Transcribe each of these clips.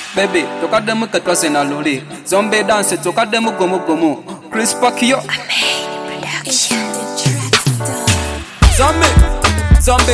Baby, tukademu katwase na luli. Zombie dance, tukademu gomu gomu. Chris Pakio. Zombie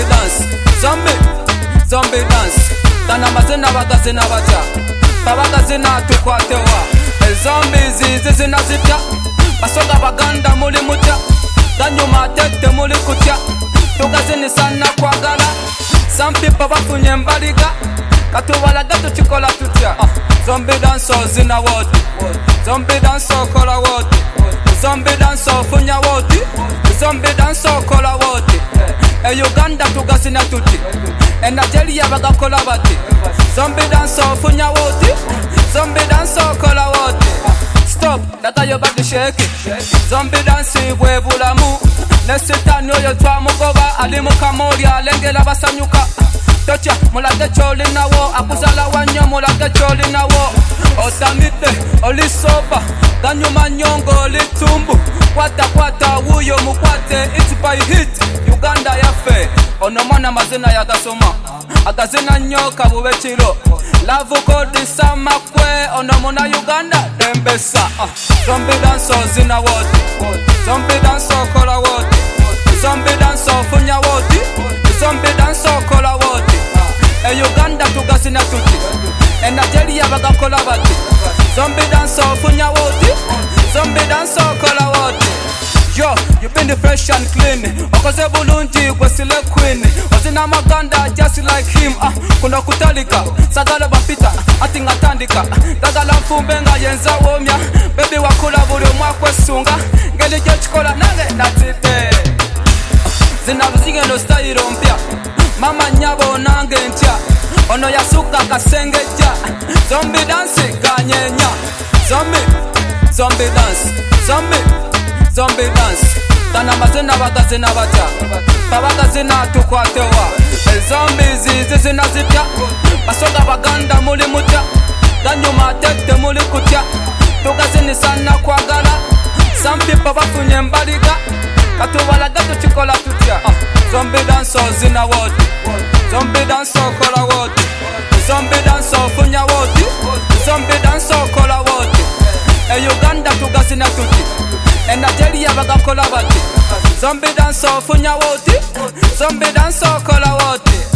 dance. Tana mazina bagazina bacha. Babagazina tukwatewa. Zombies zizina zipya. Basoga baganda muli mutya. Danyuma tete muli kutya. Tugazini sana kwagala. Some people bafunye mbaliga. Katubalaga tuchikola tutya. Zombie dance zina woti. Zombie dance kola woti. Zombie dance funya woti. Zombie dance kola woti. Uganda tugazina tuti. Nigeria bagakola bati. Zombie dance funya woti. Zombie dance kola woti. Stop, data your body shake it. Zombie dance bwe bulamu. Nesitani oyo twamugoba ali mu kamoli alengera basanyuka. Tocha mulage choli nawo akuzala wanyo mulage choli nawo. Otamite olisoba ganyuma nyongo litumbu. Kwata wuyo mukwate it's by hit Uganda yafe. Ono mwana mazina yagasoma agazina nyoka bubechiro. Love kodi sama kwe ono muna Uganda dembesa. Zombie dance zina woti. Zombie dance kola woti. Zombie dance funya woti. Zombie dance kola woti. Uganda tugazina tuti. Nigeria bagakola bati. Zombie dance funya woti. Zombie dance kola woti. Yo, you been the fresh and clean. Okoze bulungi kwesile queen. Ozina maganda just like him. Kuna kutalika, sagala bapita, ati ngatandika. Dagala mfumbenga yenza womya. Baby wakula buli mwakwe sunga. Ngeli jechikola nange natite. Zina buzinge no style mpya. Mama nyabo nange ntya. Ono yasuka kasenge ja. Zombie dance kanyenya. Zombie dance. Tana mazina bagazina bacha. Babagazina tukwatewa. Zombies zizina zipya. Basoga baganda muli mutya. Danyuma tete muli kutya. Tugazini sana kwagala. Some people bafunye mbaliga. Katubalaga tuchikola tutya. Zombie dance zina woti. Zombie dance kola woti. Zombie dance funya woti. Zombie dance kola woti. Uganda tugazina tuti. Nigeria bagakola bati. Zombie dance funya woti. Zombie dance kola woti.